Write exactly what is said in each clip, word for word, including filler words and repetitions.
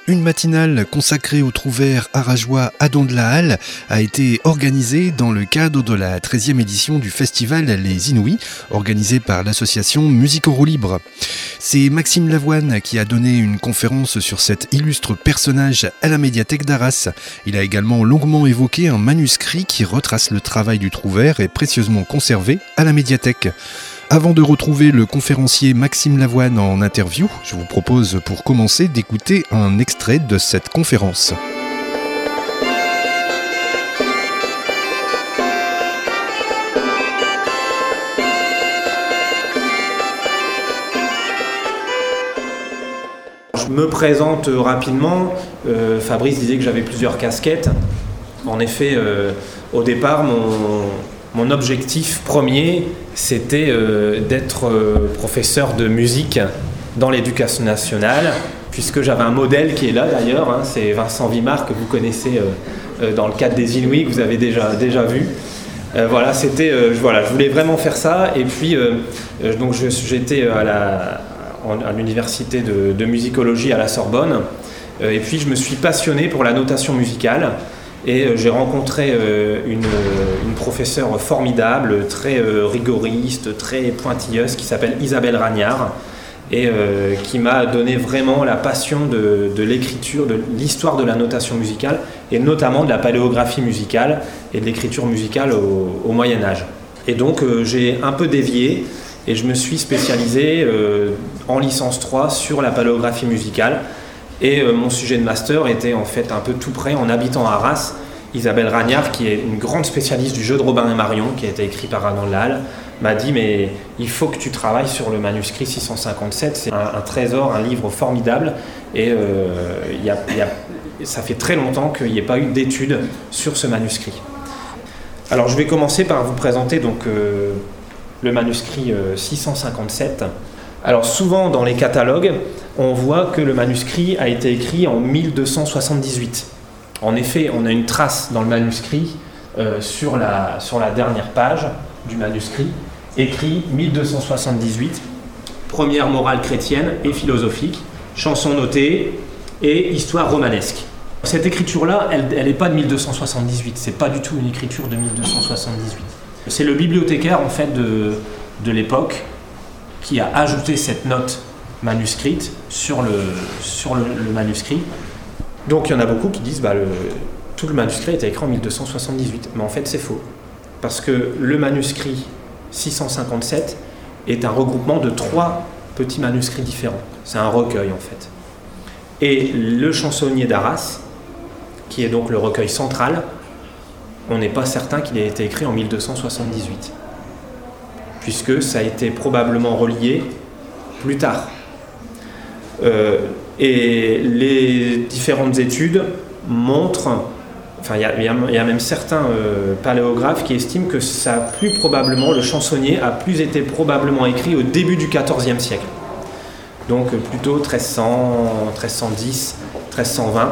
Une matinale consacrée au trouvère arageois Adam de la Halle a été organisée dans le cadre de la treizième édition du festival Les Inouïs, organisé par l'association Musique en roue libre. C'est Maxime Lavoine qui a donné une conférence sur cet illustre personnage à la médiathèque d'Arras. Il a également longuement évoqué un manuscrit qui retrace le travail du trouvère et précieusement conservé à la médiathèque. Avant de retrouver le conférencier Maxime Lavoine en interview, je vous propose pour commencer d'écouter un extrait de cette conférence. Je me présente rapidement. Euh, Fabrice disait que j'avais plusieurs casquettes. En effet, euh, au départ, mon... Mon objectif premier, c'était euh, d'être euh, professeur de musique dans l'éducation nationale, puisque j'avais un modèle qui est là d'ailleurs, hein, c'est Vincent Vimard que vous connaissez euh, euh, dans le cadre des Inouïs, que vous avez déjà, déjà vu. Euh, voilà, c'était, euh, voilà, je voulais vraiment faire ça, et puis euh, euh, donc je, j'étais à, la, à l'université de, de musicologie à la Sorbonne, euh, et puis je me suis passionné pour la notation musicale. Et j'ai rencontré une, une professeure formidable, très rigoriste, très pointilleuse, qui s'appelle Isabelle Ragnard, et euh, qui m'a donné vraiment la passion de, de l'écriture, de l'histoire de la notation musicale, et notamment de la paléographie musicale et de l'écriture musicale au, au Moyen-Âge. Et donc euh, j'ai un peu dévié, et je me suis spécialisé euh, en licence trois sur la paléographie musicale. Et euh, mon sujet de master était en fait un peu tout près, en habitant à Arras. Isabelle Ragnard, qui est une grande spécialiste du jeu de Robin et Marion, qui a été écrit par Adam de la Halle, m'a dit « mais il faut que tu travailles sur le manuscrit six cent cinquante-sept, c'est un, un trésor, un livre formidable, et euh, y a, y a, ça fait très longtemps qu'il n'y ait pas eu d'études sur ce manuscrit. » Alors je vais commencer par vous présenter donc, euh, le manuscrit euh, six cent cinquante-sept. Alors souvent dans les catalogues, on voit que le manuscrit a été écrit en mille deux cent soixante-dix-huit. En effet, on a une trace dans le manuscrit euh, sur, la, sur la dernière page du manuscrit, écrit mille deux cent soixante-dix-huit, première morale chrétienne et philosophique, chanson notée et histoire romanesque. Cette écriture-là, elle n'est pas de mille deux cent soixante-dix-huit, c'est pas du tout une écriture de mille deux cent soixante-dix-huit. C'est le bibliothécaire en fait de, de l'époque qui a ajouté cette note manuscrite sur le, sur le, le manuscrit. Donc il y en a beaucoup qui disent bah le, tout le manuscrit était écrit en mille deux cent soixante-dix-huit, mais en fait c'est faux, parce que le manuscrit six cent cinquante-sept est un regroupement de trois petits manuscrits différents. C'est un recueil en fait. Et le chansonnier d'Arras, qui est donc le recueil central, on n'est pas certain qu'il ait été écrit en mille deux cent soixante-dix-huit, puisque ça a été probablement relié plus tard. Euh, et les différentes études montrent, enfin il y, y, y a même certains euh, paléographes qui estiment que ça a plus probablement, le chansonnier a plus été probablement écrit au début du quatorzième siècle. Donc plutôt treize cents, treize cent dix, treize cent vingt.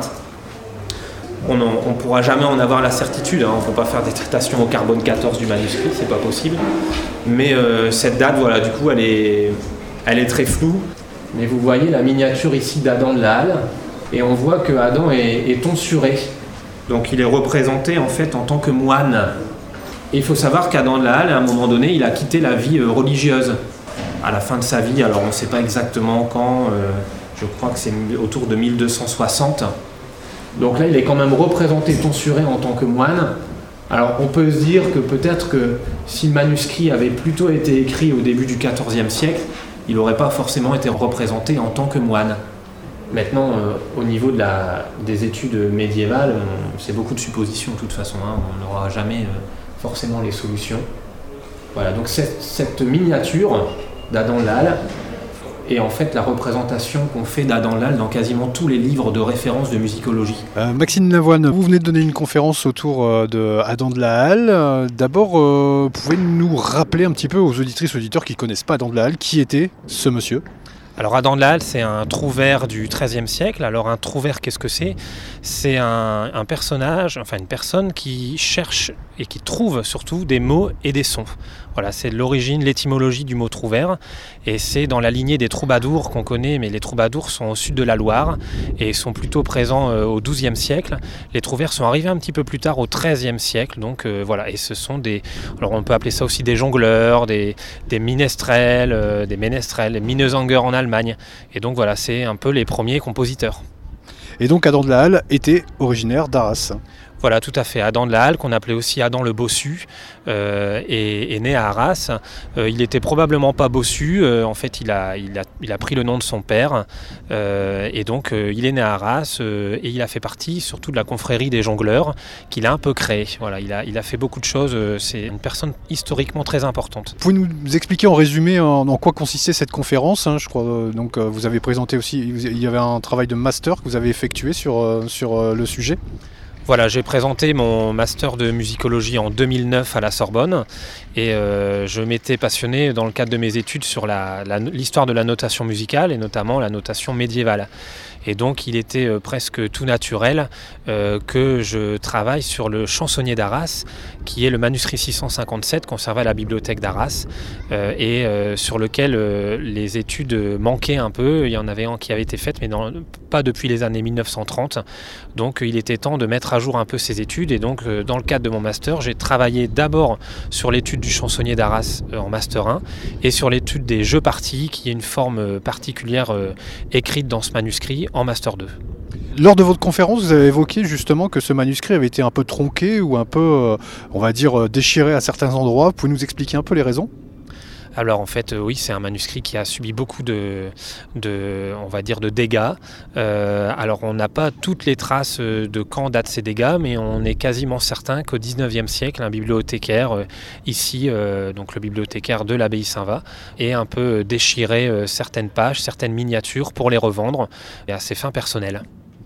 On ne pourra jamais en avoir la certitude, hein, on ne peut pas faire des datations au carbone quatorze du manuscrit, c'est pas possible. Mais euh, cette date, voilà, du coup, elle est, elle est très floue. Mais vous voyez la miniature ici d'Adam de la Halle, et on voit que Adam est, est tonsuré. Donc il est représenté en fait en tant que moine. Et il faut savoir qu'Adam de la Halle, à un moment donné, il a quitté la vie euh, religieuse. À la fin de sa vie, alors on ne sait pas exactement quand, euh, je crois que c'est autour de mille deux cent soixante. Donc là, il est quand même représenté tonsuré en tant que moine. Alors on peut se dire que peut-être que si le manuscrit avait plutôt été écrit au début du quatorzième siècle, il n'aurait pas forcément été représenté en tant que moine. Maintenant, euh, au niveau de la, des études médiévales, on, c'est beaucoup de suppositions de toute façon, hein, on n'aura jamais euh, forcément les solutions. Voilà, donc cette, cette miniature d'Adam de la Halle est en fait la représentation qu'on fait d'Adam de la Halle dans quasiment tous les livres de référence de musicologie. Euh, Maxime Lavoine, vous venez de donner une conférence autour euh, de Adam de la Halle. Euh, d'abord, euh, pouvez nous rappeler un petit peu aux auditrices et auditeurs qui ne connaissent pas Adam de la Halle, qui était ce monsieur ? Alors Adam de la Halle, c'est un trouvère du treizième siècle. Alors un trouvère, qu'est-ce que c'est ? C'est un, un personnage, enfin une personne qui cherche et qui trouve surtout des mots et des sons. Voilà, c'est l'origine, l'étymologie du mot trouvère, et c'est dans la lignée des troubadours qu'on connaît, mais les troubadours sont au sud de la Loire et sont plutôt présents euh, au douzième siècle. Les trouvères sont arrivés un petit peu plus tard au treizième siècle, donc euh, voilà, et ce sont des, alors on peut appeler ça aussi des jongleurs, des, des minestrels, euh, des ménestrels, des Minnesänger en Allemagne, et donc voilà, c'est un peu les premiers compositeurs. Et donc Adam de la Halle était originaire d'Arras. Voilà, tout à fait. Adam de la Halle, qu'on appelait aussi Adam le Bossu, euh, est, est né à Arras. Euh, il n'était probablement pas bossu. Euh, en fait, il a, il, a, il a pris le nom de son père. Euh, et donc, euh, il est né à Arras euh, et il a fait partie surtout de la confrérie des jongleurs qu'il a un peu créée. Voilà, il a, il a fait beaucoup de choses. Euh, c'est une personne historiquement très importante. Vous pouvez nous expliquer en résumé en, en quoi consistait cette conférence, hein, je crois. Euh, donc, euh, vous avez présenté aussi, il y avait un travail de master que vous avez effectué sur, euh, sur euh, le sujet. Voilà, j'ai présenté mon master de musicologie en deux mille neuf à la Sorbonne et euh, je m'étais passionné dans le cadre de mes études sur la, la, l'histoire de la notation musicale et notamment la notation médiévale. Et donc il était euh, presque tout naturel euh, que je travaille sur le chansonnier d'Arras, qui est le manuscrit six cent cinquante-sept conservé à la bibliothèque d'Arras euh, et euh, sur lequel euh, les études manquaient un peu. Il y en avait un qui avait été fait, mais dans, pas depuis les années mille neuf cent trente. Donc il était temps de mettre à jour un peu ces études. Et donc euh, dans le cadre de mon master, j'ai travaillé d'abord sur l'étude du chansonnier d'Arras euh, en master un et sur l'étude des jeux partis, qui est une forme particulière euh, écrite dans ce manuscrit en master deux. Lors de votre conférence, vous avez évoqué justement que ce manuscrit avait été un peu tronqué ou un peu, euh, on va dire, déchiré à certains endroits. Vous pouvez nous expliquer un peu les raisons ? Alors en fait, euh, oui, c'est un manuscrit qui a subi beaucoup de, de on va dire, de dégâts. Euh, alors on n'a pas toutes les traces de quand datent ces dégâts, mais on est quasiment certain qu'au dix-neuvième siècle, un bibliothécaire, euh, ici, euh, donc le bibliothécaire de l'abbaye Saint-Va, est un peu déchiré euh, certaines pages, certaines miniatures pour les revendre et à ses fins personnelles.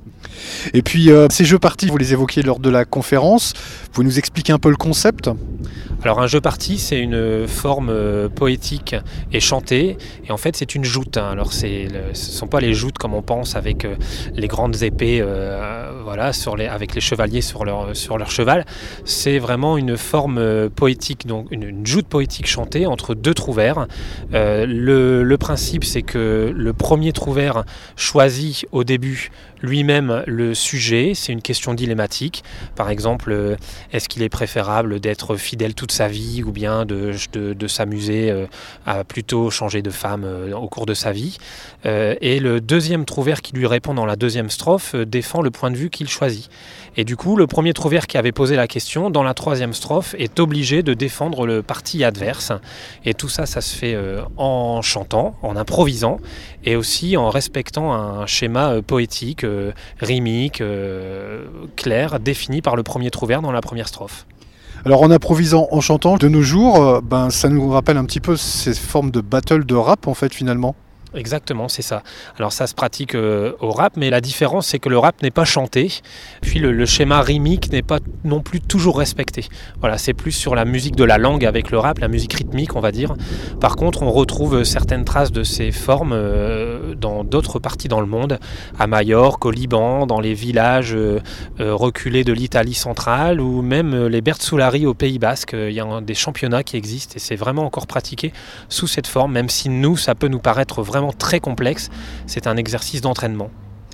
Et puis euh, ces jeux partis, vous les évoquiez lors de la conférence. Vous pouvez nous expliquer un peu le concept ? Alors un jeu parti, c'est une forme euh, poétique et chantée, et en fait c'est une joute. Hein. Alors c'est le, ce ne sont pas les joutes comme on pense avec euh, les grandes épées, euh, voilà, sur les, avec les chevaliers sur leur, sur leur cheval. C'est vraiment une forme euh, poétique, donc une, une joute poétique chantée entre deux trouvères. Euh, le, le principe, c'est que le premier trouvère choisit au début lui-même le sujet. C'est une question dilemmatique. Par exemple, euh, est-ce qu'il est préférable d'être fidèle toute sa vie ou bien de, de, de s'amuser euh, à plutôt changer de femme euh, au cours de sa vie. Euh, et le deuxième trouvère qui lui répond dans la deuxième strophe euh, défend le point de vue qu'il choisit. Et du coup, le premier trouvère qui avait posé la question, dans la troisième strophe, est obligé de défendre le parti adverse. Et tout ça, ça se fait euh, en chantant, en improvisant, et aussi en respectant un schéma euh, poétique, euh, rhythmique, euh, clair, défini par le premier trouvère dans la première strophe. Alors en improvisant, en chantant, de nos jours, euh, ben, ça nous rappelle un petit peu ces formes de battle de rap en fait finalement. Exactement, c'est ça. Alors ça se pratique euh, au rap, mais la différence c'est que le rap n'est pas chanté, puis le, le schéma rythmique n'est pas non plus toujours respecté. Voilà, c'est plus sur la musique de la langue avec le rap, la musique rythmique on va dire. Par contre, on retrouve certaines traces de ces formes euh, dans d'autres parties dans le monde, à Majorque, au Liban, dans les villages euh, euh, reculés de l'Italie centrale, ou même euh, les Bertsoulari au Pays Basque. Il y a un, des championnats qui existent et c'est vraiment encore pratiqué sous cette forme, même si nous, ça peut nous paraître vraiment très complexe, c'est un exercice d'entraînement.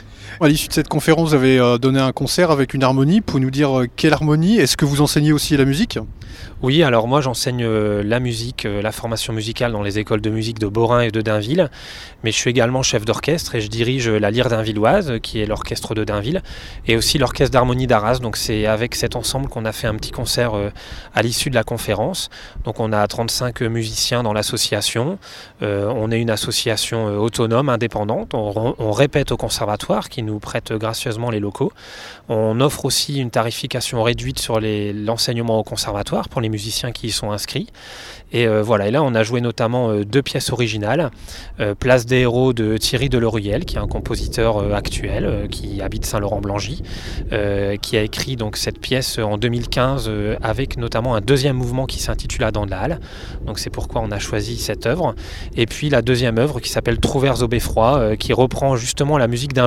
À l'issue de cette conférence, vous avez donné un concert avec une harmonie. Pour nous dire quelle harmonie ? Est-ce que vous enseignez aussi la musique ? Oui, alors moi j'enseigne euh, la musique, euh, la formation musicale dans les écoles de musique de Borin et de Dainville, mais je suis également chef d'orchestre et je dirige la Lyre Dainvilloise, qui est l'orchestre de Dainville, et aussi l'orchestre d'harmonie d'Arras. Donc c'est avec cet ensemble qu'on a fait un petit concert euh, à l'issue de la conférence. Donc on a trente-cinq musiciens dans l'association, euh, on est une association euh, autonome, indépendante, on, on répète au conservatoire qui nous prête gracieusement les locaux. On offre aussi une tarification réduite sur les, l'enseignement au conservatoire pour les musiciens qui y sont inscrits. Et euh, voilà, et là on a joué notamment euh, deux pièces originales. Euh, Place des héros de Thierry Deloruyel, qui est un compositeur euh, actuel, euh, qui habite Saint-Laurent-Blangy, euh, qui a écrit donc cette pièce en deux mille quinze euh, avec notamment un deuxième mouvement qui s'intitule Adam de la Halle. Donc c'est pourquoi on a choisi cette œuvre. Et puis la deuxième œuvre qui s'appelle Trouvères au beffroi, euh, qui reprend justement la musique d'un jeu parti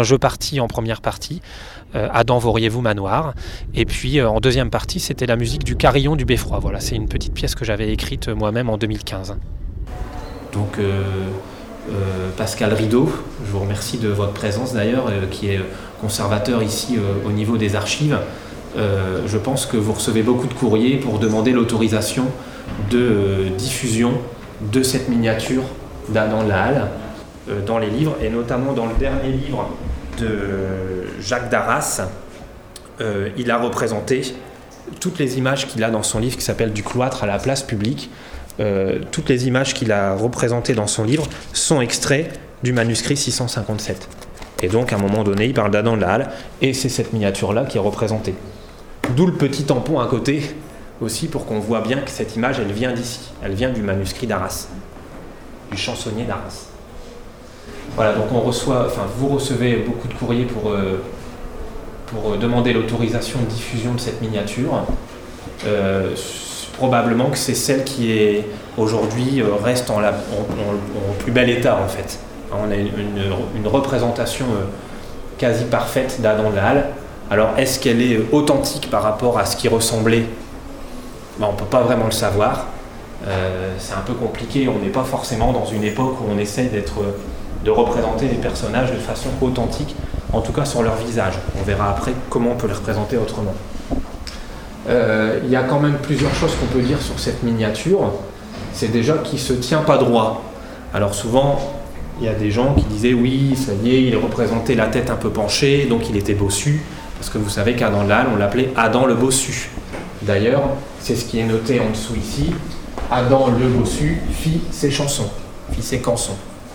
partie, en première partie, euh, Adam vauriez-vous manoir. Et puis euh, en deuxième partie, c'était la musique du Carillon du Beffroi. Voilà, c'est une petite pièce que j'avais écrite moi-même en deux mille quinze. Donc euh, euh, Pascal Rideau, je vous remercie de votre présence d'ailleurs, euh, qui est conservateur ici euh, au niveau des archives. Euh, je pense que vous recevez beaucoup de courriers pour demander l'autorisation de euh, diffusion de cette miniature d'Adam de la Halle euh, dans les livres, et notamment dans le dernier livre de Jacques Darras. Euh, il a représenté toutes les images qu'il a dans son livre qui s'appelle Du cloître à la place publique. Euh, toutes les images qu'il a représentées dans son livre sont extraits du manuscrit six cent cinquante-sept. Et donc, à un moment donné, il parle d'Adam de la Halle, et c'est cette miniature-là qui est représentée. D'où le petit tampon à côté, aussi, pour qu'on voit bien que cette image, elle vient d'ici. Elle vient du manuscrit d'Arras, du chansonnier d'Arras. Voilà, donc on reçoit, enfin, vous recevez beaucoup de courriers pour, euh, pour demander l'autorisation de diffusion de cette miniature. Euh, probablement que c'est celle qui est aujourd'hui euh, reste en, la, en, en, en plus bel état, en fait. On a une, une, une représentation euh, quasi parfaite d'Adam de la Halle. Alors, est-ce qu'elle est authentique par rapport à ce qui ressemblait ? Ben, on ne peut pas vraiment le savoir. Euh, c'est un peu compliqué. On n'est pas forcément dans une époque où on essaie d'être, de représenter les personnages de façon authentique, en tout cas sur leur visage. On verra après comment on peut les représenter autrement. Euh, il y a quand même plusieurs choses qu'on peut dire sur cette miniature. C'est déjà qu'il ne se tient pas droit. Alors souvent, il y a des gens qui disaient oui, ça y est, il représentait la tête un peu penchée, donc il était bossu. Parce que vous savez qu'Adam de la Halle, on l'appelait Adam le bossu. D'ailleurs, c'est ce qui est noté en dessous ici. Adam le bossu fit ses chansons, fit ses cançons.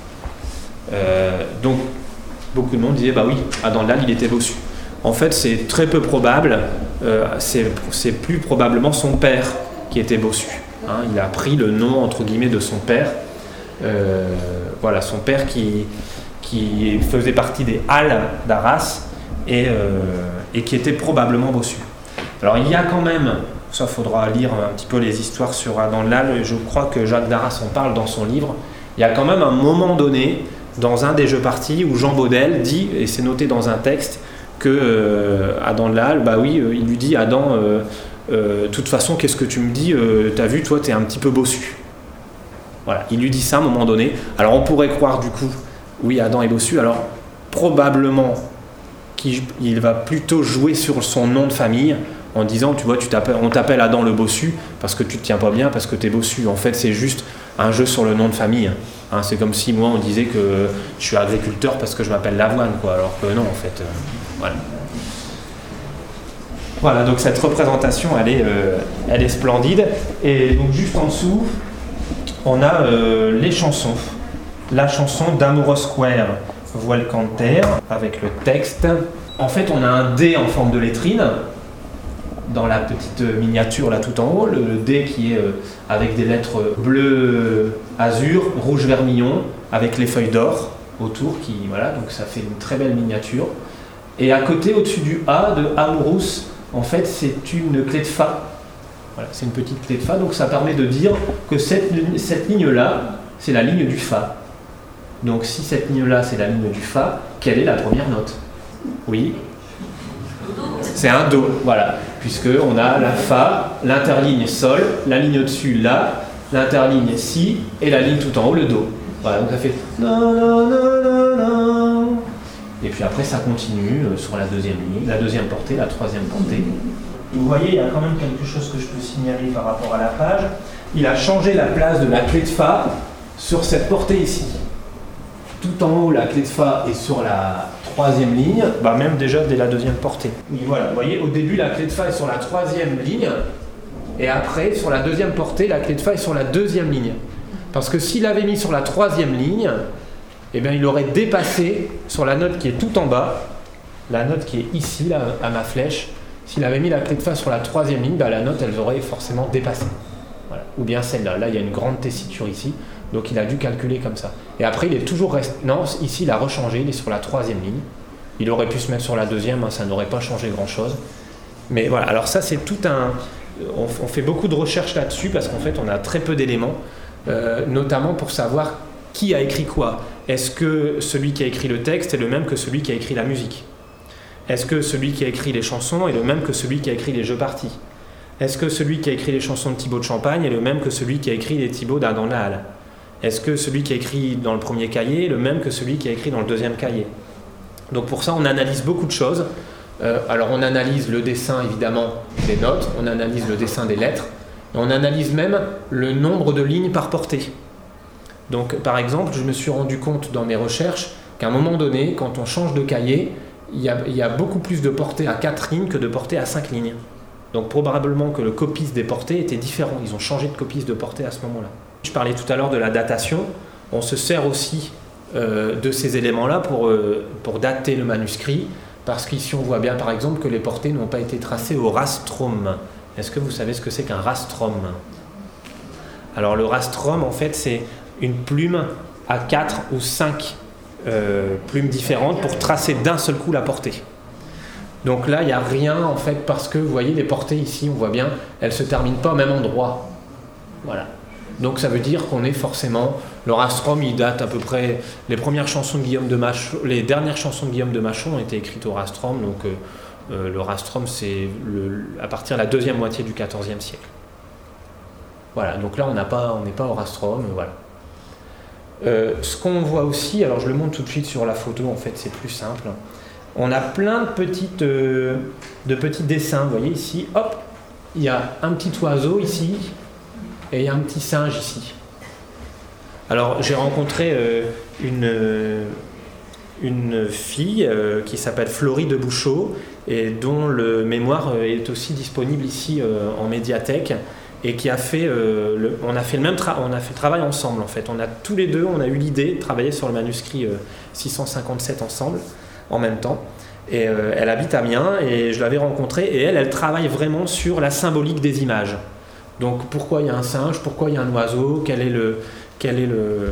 Euh, donc, beaucoup de monde disait, bah oui, Adam de la Halle, il était bossu. En fait, c'est très peu probable. Euh, c'est, c'est plus probablement son père qui était bossu. Hein, il a pris le nom, entre guillemets, de son père. Euh, voilà, son père qui, qui faisait partie des Halles d'Arras, Et, euh, et qui était probablement bossu. Alors il y a quand même, ça faudra lire un petit peu les histoires sur Adam de la Halle, je crois que Jacques Darras en parle dans son livre, il y a quand même un moment donné, dans un des jeux partis, où Jean Baudel dit, et c'est noté dans un texte, que euh, Adam de la Halle, bah oui, euh, il lui dit, Adam, de euh, euh, toute façon, qu'est-ce que tu me dis, euh, t'as vu, toi, t'es un petit peu bossu. Voilà, il lui dit ça à un moment donné. Alors on pourrait croire du coup, oui, Adam est bossu, alors probablement il va plutôt jouer sur son nom de famille en disant, tu vois, tu t'appelles, on t'appelle Adam le bossu parce que tu te tiens pas bien, parce que tu es bossu. En fait, c'est juste un jeu sur le nom de famille. Hein, c'est comme si moi, on disait que je suis agriculteur parce que je m'appelle Lavoine, quoi, alors que non, en fait. Euh, voilà. Voilà, donc cette représentation, elle est, euh, elle est splendide. Et donc, juste en dessous, on a euh, les chansons. La chanson d'Amoureux Square, Voile Canter, avec le texte. En fait, on a un D en forme de lettrine dans la petite miniature là tout en haut, le D qui est euh, avec des lettres bleu azur, rouge vermillon, avec les feuilles d'or autour, qui voilà, donc ça fait une très belle miniature. Et à côté, au-dessus du A de Amourous, en fait, c'est une clé de Fa. Voilà, c'est une petite clé de Fa, donc ça permet de dire que cette, cette ligne-là, c'est la ligne du Fa. Donc si cette ligne-là, c'est la ligne du Fa, quelle est la première note ? Oui. C'est un Do, voilà. Puisqu'on a la Fa, l'interligne Sol, la ligne au-dessus La, l'interligne Si, et la ligne tout en haut, le Do. Voilà, donc ça fait... Et puis après, ça continue sur la deuxième ligne, la deuxième portée, la troisième portée. Vous voyez, il y a quand même quelque chose que je peux signaler par rapport à la page. Il a changé la place de la clé de Fa sur cette portée ici. Tout en haut, la clé de Fa est sur la troisième ligne, bah même déjà dès la deuxième portée. Et voilà, vous voyez, au début, la clé de Fa est sur la troisième ligne, et après, sur la deuxième portée, la clé de Fa est sur la deuxième ligne. Parce que s'il avait mis sur la troisième ligne, eh bien, il aurait dépassé sur la note qui est tout en bas, la note qui est ici, là, à ma flèche. S'il avait mis la clé de Fa sur la troisième ligne, bah, la note, elle aurait forcément dépassé. Voilà. Ou bien celle-là. Là, il y a une grande tessiture ici. Donc il a dû calculer comme ça. Et après, il est toujours resté... Non, ici, il a rechangé, il est sur la troisième ligne. Il aurait pu se mettre sur la deuxième, hein, ça n'aurait pas changé grand-chose. Mais voilà, alors ça, c'est tout un... On, on fait beaucoup de recherches là-dessus, parce qu'en fait, on a très peu d'éléments, euh, notamment pour savoir qui a écrit quoi. est-ce que celui qui a écrit le texte est le même que celui qui a écrit la musique? Est-ce que celui qui a écrit les chansons est le même que celui qui a écrit les jeux partis? Est-ce que celui qui a écrit les chansons de Thibaut de Champagne est le même que celui qui a écrit les Thibaut d'Adam de la Halle? Est-ce que celui qui a écrit dans le premier cahier est le même que celui qui a écrit dans le deuxième cahier? Donc pour ça, on analyse beaucoup de choses. Euh, alors on analyse le dessin, évidemment, des notes, on analyse le dessin des lettres, et on analyse même le nombre de lignes par portée. Donc par exemple, je me suis rendu compte dans mes recherches qu'à un moment donné, quand on change de cahier, il y a, il y a beaucoup plus de portées à quatre lignes que de portées à cinq lignes. Donc probablement que le copiste des portées était différent. Ils ont changé de copiste de portée à ce moment-là. Je parlais tout à l'heure de la datation. On se sert aussi euh, de ces éléments-là pour, euh, pour dater le manuscrit, parce qu'ici on voit bien par exemple que les portées n'ont pas été tracées au rastrum. Est-ce que vous savez ce que c'est qu'un rastrum? Alors le rastrum, en fait, c'est une plume à quatre ou cinq euh, plumes différentes pour tracer d'un seul coup la portée. Donc là, il n'y a rien en fait, parce que vous voyez les portées ici, on voit bien, elles ne se terminent pas au même endroit. Voilà. Donc ça veut dire qu'on est forcément... Le rastrum, il date à peu près... Les premières chansons de Guillaume de Machon, les dernières chansons de Guillaume de Machon ont été écrites au rastrum, donc euh, euh, le rastrum, c'est le, à partir de la deuxième moitié du quatorzième siècle. Voilà, donc là, on n'a pas, on n'est pas au rastrum, voilà. Euh, ce qu'on voit aussi, alors je le montre tout de suite sur la photo, en fait, c'est plus simple. On a plein de, petites, euh, de petits dessins, vous voyez ici, hop, il y a un petit oiseau ici, et il y a un petit singe ici. Alors j'ai rencontré euh, une, euh, une fille euh, qui s'appelle Florie de Bouchot, et dont le mémoire euh, est aussi disponible ici euh, en médiathèque, et qui a fait, euh, le, on a fait le même tra- on a fait le travail ensemble en fait. On a tous les deux, on a eu l'idée de travailler sur le manuscrit euh, six cent cinquante-sept ensemble, en même temps. Et euh, elle habite à Amiens, et je l'avais rencontrée, et elle, elle travaille vraiment sur la symbolique des images. Donc pourquoi il y a un singe, pourquoi il y a un oiseau, quel est le, quel est le,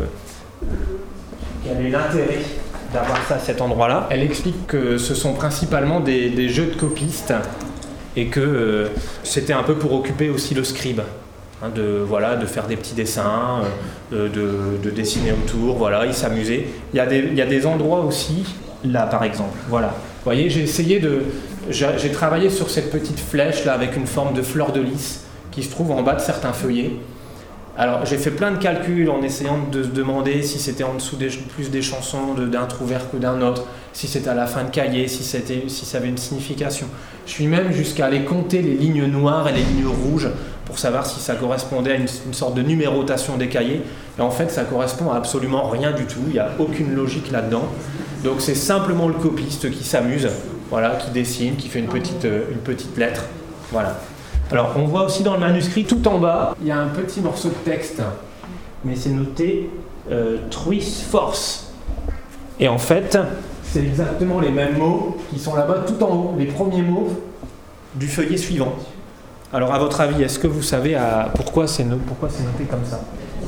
quel est l'intérêt d'avoir ça à cet endroit-là. Elle explique que ce sont principalement des, des jeux de copistes, et que euh, c'était un peu pour occuper aussi le scribe, hein, de, voilà, de faire des petits dessins, euh, de, de dessiner autour, voilà, il s'amusait. Il y a des, il y a des endroits aussi, là par exemple, voilà. Vous voyez, j'ai essayé de... J'ai, j'ai travaillé sur cette petite flèche là avec une forme de fleur de lys qui se trouve en bas de certains feuillets. Alors j'ai fait plein de calculs en essayant de se demander si c'était en dessous des, plus des chansons de, d'un trou vert que d'un autre, si c'était à la fin de cahier, si, c'était, si ça avait une signification. Je suis même jusqu'à aller compter les lignes noires et les lignes rouges pour savoir si ça correspondait à une, une sorte de numérotation des cahiers. Et en fait ça correspond à absolument rien du tout, il n'y a aucune logique là-dedans. Donc c'est simplement le copiste qui s'amuse, voilà, qui dessine, qui fait une petite, une petite lettre. Voilà. Alors on voit aussi dans le manuscrit, tout en bas, il y a un petit morceau de texte, mais c'est noté euh, Truis Force. Et en fait, c'est exactement les mêmes mots qui sont là-bas tout en haut, les premiers mots du feuillet suivant. Alors à votre avis, est-ce que vous savez à, pourquoi, c'est no- pourquoi c'est noté comme ça?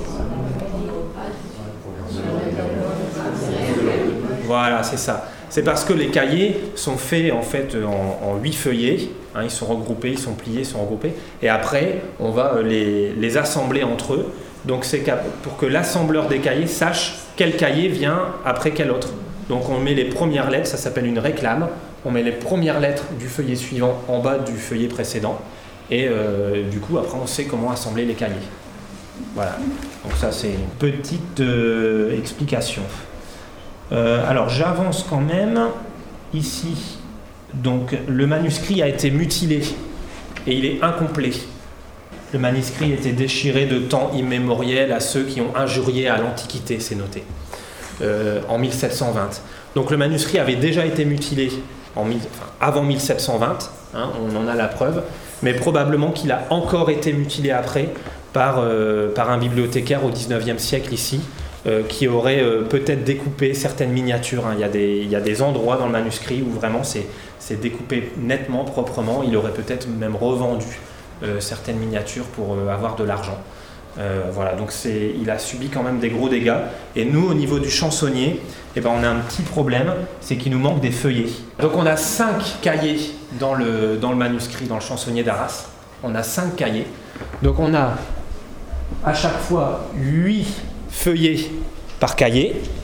Voilà, c'est ça. C'est parce que les cahiers sont faits en fait en huit feuillets, hein, ils sont regroupés, ils sont pliés, ils sont regroupés, et après on va les, les assembler entre eux. Donc c'est pour que l'assembleur des cahiers sache quel cahier vient après quel autre. Donc on met les premières lettres, ça s'appelle une réclame, on met les premières lettres du feuillet suivant en bas du feuillet précédent, et euh, du coup après on sait comment assembler les cahiers. Voilà, donc ça c'est une petite euh, explication. Euh, alors j'avance quand même ici. Donc le manuscrit a été mutilé et il est incomplet. Le manuscrit a été déchiré de temps immémoriel à ceux qui ont injurié à l'Antiquité, c'est noté, euh, en mille sept cent vingt. Donc le manuscrit avait déjà été mutilé en mille, enfin, avant mille sept cent vingt, hein, on en a la preuve, mais probablement qu'il a encore été mutilé après par, euh, par un bibliothécaire au dix-neuvième siècle ici, Euh, qui aurait euh, peut-être découpé certaines miniatures. Hein. Il y a des, il y a des endroits dans le manuscrit où vraiment c'est, c'est découpé nettement, proprement. Il aurait peut-être même revendu euh, certaines miniatures pour euh, avoir de l'argent. Euh, voilà, donc c'est, il a subi quand même des gros dégâts. Et nous, au niveau du chansonnier, eh ben, on a un petit problème, c'est qu'il nous manque des feuillets. Donc on a cinq cahiers dans le, dans le manuscrit, dans le chansonnier d'Arras. On a cinq cahiers. Donc on a à chaque fois huit feuillets par cahier,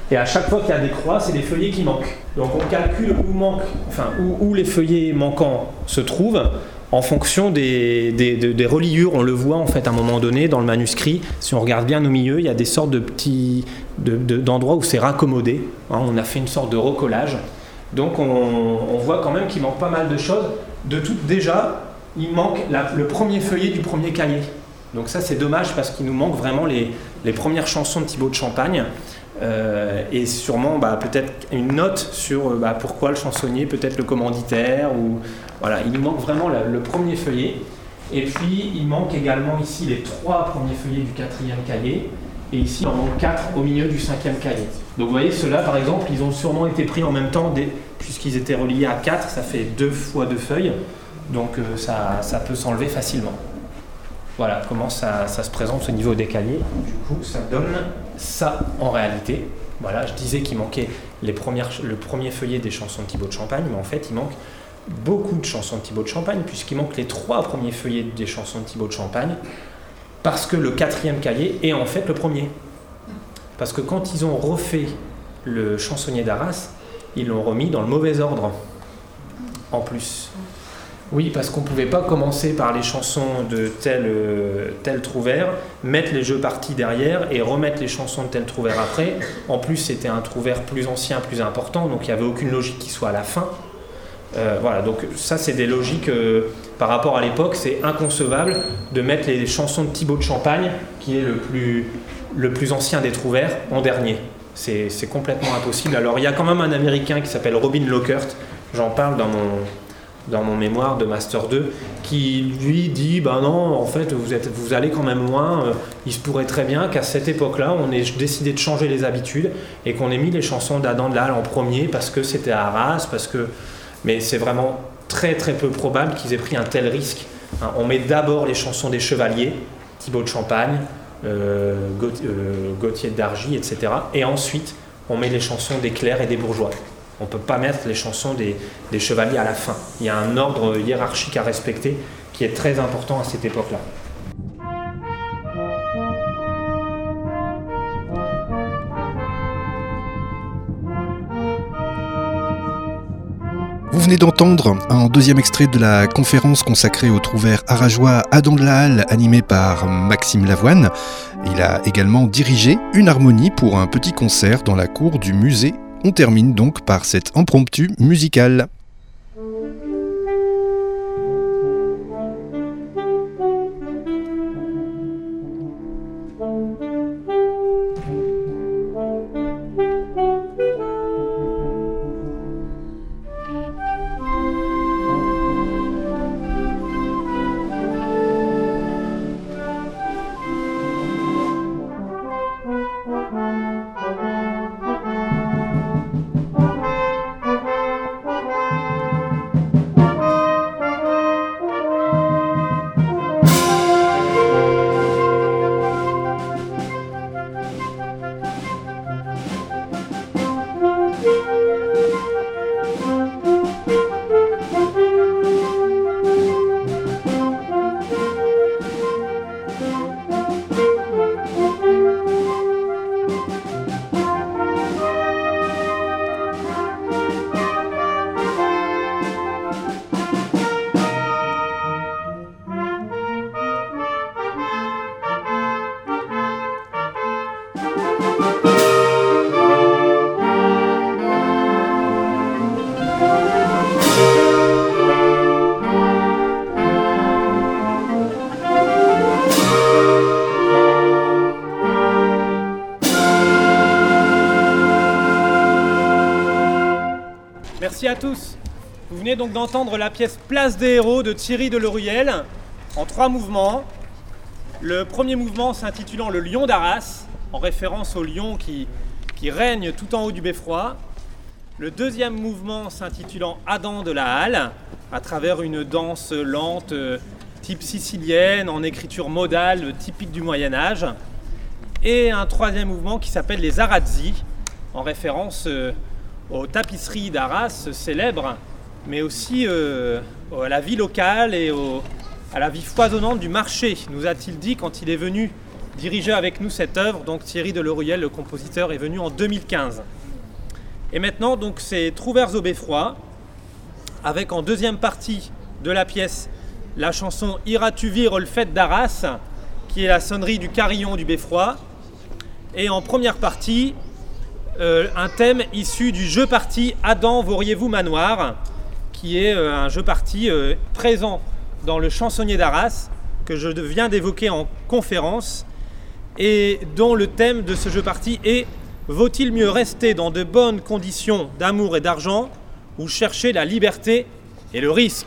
Et à chaque fois qu'il y a des croix, c'est des feuillets qui manquent. Donc on calcule où, manque, enfin, où, où les feuillets manquants se trouvent en fonction des, des, des, des reliures. On le voit en fait à un moment donné dans le manuscrit. Si on regarde bien au milieu, il y a des sortes de petits de, de, d'endroits où c'est raccommodé. Hein, on a fait une sorte de recollage. Donc on, on voit quand même qu'il manque pas mal de choses. De tout, déjà, il manque la, le premier feuillet du premier cahier. Donc ça c'est dommage parce qu'il nous manque vraiment les, les premières chansons de Thibaut de Champagne. Euh, et sûrement bah, peut-être une note sur bah, pourquoi le chansonnier, peut-être le commanditaire, ou voilà, il nous manque vraiment la, le premier feuillet. Et puis il manque également ici les trois premiers feuillets du quatrième cahier, et ici il en manque quatre au milieu du cinquième cahier. Donc vous voyez, ceux-là par exemple, ils ont sûrement été pris en même temps, des, puisqu'ils étaient reliés à quatre, ça fait deux fois deux feuilles, donc euh, ça, ça peut s'enlever facilement. Voilà comment ça, ça se présente au niveau des cahiers. Du coup, ça donne ça en réalité. Voilà, je disais qu'il manquait les premières, le premier feuillet des chansons de Thibaut de Champagne, mais en fait, il manque beaucoup de chansons de Thibaut de Champagne, puisqu'il manque les trois premiers feuillets des chansons de Thibaut de Champagne, parce que le quatrième cahier est en fait le premier. Parce que quand ils ont refait le chansonnier d'Arras, ils l'ont remis dans le mauvais ordre, en plus. Oui, parce qu'on ne pouvait pas commencer par les chansons de tel, euh, tel Trouvert, mettre les jeux partis derrière et remettre les chansons de tel Trouvert après. En plus, c'était un Trouvert plus ancien, plus important, donc il n'y avait aucune logique qui soit à la fin. Euh, voilà, donc ça, c'est des logiques, euh, par rapport à l'époque, c'est inconcevable de mettre les chansons de Thibaut de Champagne, qui est le plus, le plus ancien des Trouvert, en dernier. C'est, c'est complètement impossible. Alors, il y a quand même un Américain qui s'appelle Robin Lockert, j'en parle dans mon... dans mon mémoire de Master deux, qui lui dit ben non, en fait vous, êtes, vous allez quand même loin, euh, il se pourrait très bien qu'à cette époque-là on ait décidé de changer les habitudes et qu'on ait mis les chansons d'Adam de la Halle en premier parce que c'était à Arras, parce que... mais c'est vraiment très très peu probable qu'ils aient pris un tel risque. Hein, on met d'abord les chansons des chevaliers, Thibaut de Champagne, euh, Gauthier de Dargy, et cetera. Et ensuite on met les chansons des clercs et des bourgeois. On ne peut pas mettre les chansons des, des chevaliers à la fin. Il y a un ordre hiérarchique à respecter qui est très important à cette époque-là. Vous venez d'entendre un deuxième extrait de la conférence consacrée au Trouvère arageois Adam de la Halle, animé par Maxime Lavoine. Il a également dirigé une harmonie pour un petit concert dans la cour du musée. On termine donc par cet impromptu musical. Merci à tous. Vous venez donc d'entendre la pièce Place des Héros de Thierry Deloruyel en trois mouvements. Le premier mouvement s'intitulant Le Lion d'Arras, en référence au lion qui, qui règne tout en haut du beffroi. Le deuxième mouvement s'intitulant Adam de la Halle, à travers une danse lente type sicilienne, en écriture modale typique du Moyen-Âge. Et un troisième mouvement qui s'appelle Les Arazzi, en référence euh, aux tapisseries d'Arras célèbres, mais aussi euh, à la vie locale et au, à la vie foisonnante du marché, nous a-t-il dit quand il est venu diriger avec nous cette œuvre. Donc Thierry Deloruyel, le compositeur, est venu en deux mille quinze. Et maintenant, donc, c'est Trouvères au Beffroi, avec en deuxième partie de la pièce la chanson « Iras-tu vire le fait d'Arras » qui est la sonnerie du carillon du Beffroi. Et en première partie, euh, un thème issu du jeu parti « Adam, vauriez-vous manoir » qui est euh, un jeu parti euh, présent dans le chansonnier d'Arras que je viens d'évoquer en conférence et dont le thème de ce jeu parti est « Vaut-il mieux rester dans de bonnes conditions d'amour et d'argent ou chercher la liberté et le risque ?»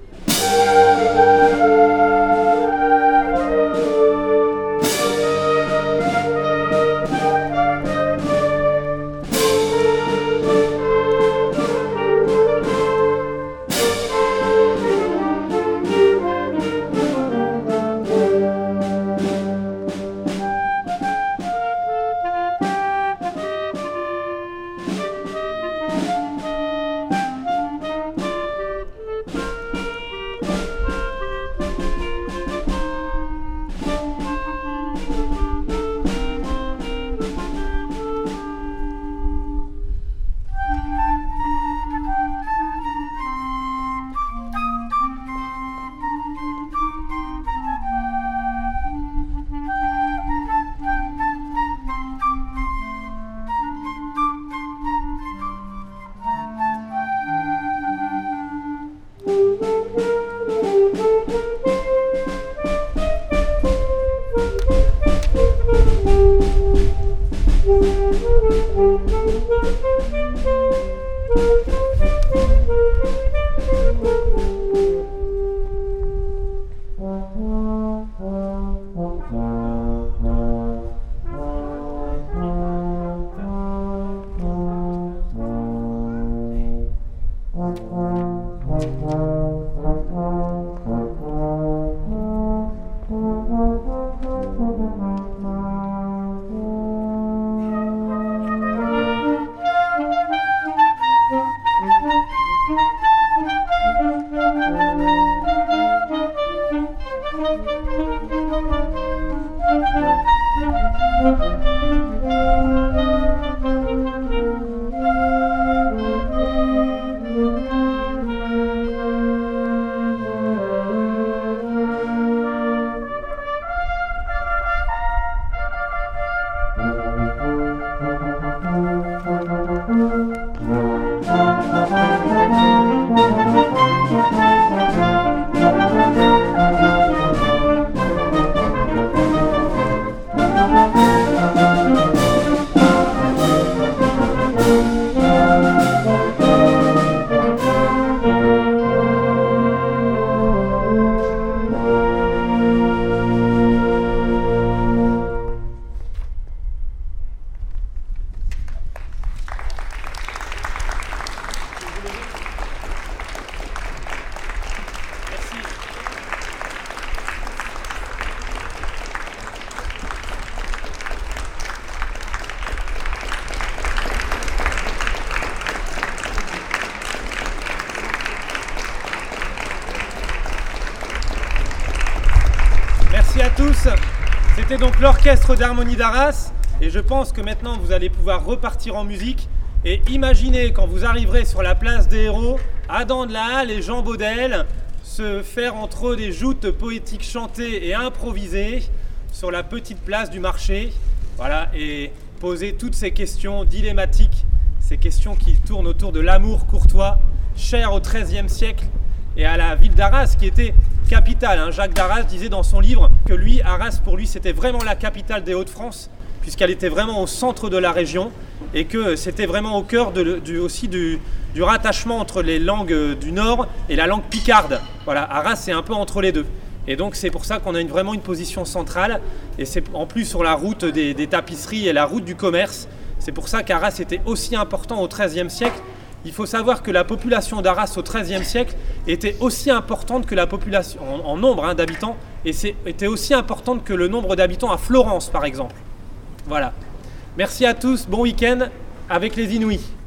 Merci à tous. C'était donc l'orchestre d'harmonie d'Arras et je pense que maintenant vous allez pouvoir repartir en musique et imaginer quand vous arriverez sur la place des héros, Adam de la Halle et Jean Baudel se faire entre eux des joutes poétiques chantées et improvisées sur la petite place du marché, voilà, et poser toutes ces questions dilématiques, ces questions qui tournent autour de l'amour courtois, cher au treizième siècle et à la ville d'Arras qui était capitale. Hein. Jacques d'Arras disait dans son livre que lui, Arras, pour lui, c'était vraiment la capitale des Hauts-de-France, puisqu'elle était vraiment au centre de la région et que c'était vraiment au cœur de, du, aussi du, du rattachement entre les langues du Nord et la langue picarde. Voilà, Arras, c'est un peu entre les deux. Et donc, c'est pour ça qu'on a une, vraiment une position centrale. Et c'est en plus sur la route des, des tapisseries et la route du commerce. C'est pour ça qu'Arras était aussi important au treizième siècle. Il faut savoir que la population d'Arras au treizième siècle était aussi importante que la population, en, en nombre hein, d'habitants, et c'est, était aussi importante que le nombre d'habitants à Florence, par exemple. Voilà. Merci à tous, bon week-end avec les Inouïs.